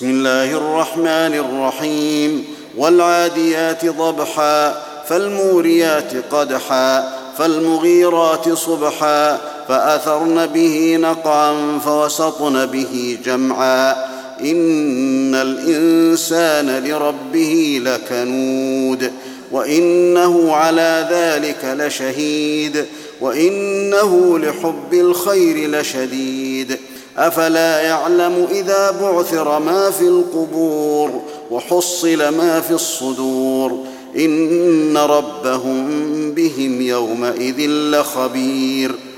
بسم الله الرحمن الرحيم والعاديات ضبحا فالموريات قدحا فالمغيرات صبحا فأثرن به نقعا فوسطن به جمعا إن الإنسان لربه لكنود وإنه على ذلك لشهيد وإنه لحب الخير لشديد أفلا يعلم إذا بعثر ما في القبور وحصل ما في الصدور إن ربهم بهم يومئذ لخبير